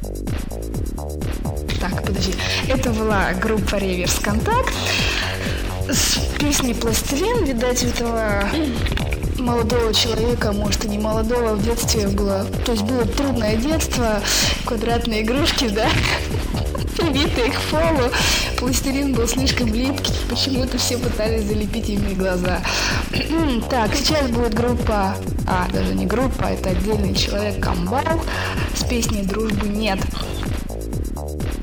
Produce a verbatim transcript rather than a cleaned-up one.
Так, подожди. Это была группа Реверс Контакт с песней «Пластилин». Видать, этого молодого человека, может и не молодого, в детстве было, то есть было трудное детство, квадратные игрушки, да, прибитые к полу, пластилин был слишком липкий, почему-то все пытались залепить ими глаза. Так, сейчас будет группа, а, даже не группа, это отдельный человек, Камбал, с песней «Дружбы нет».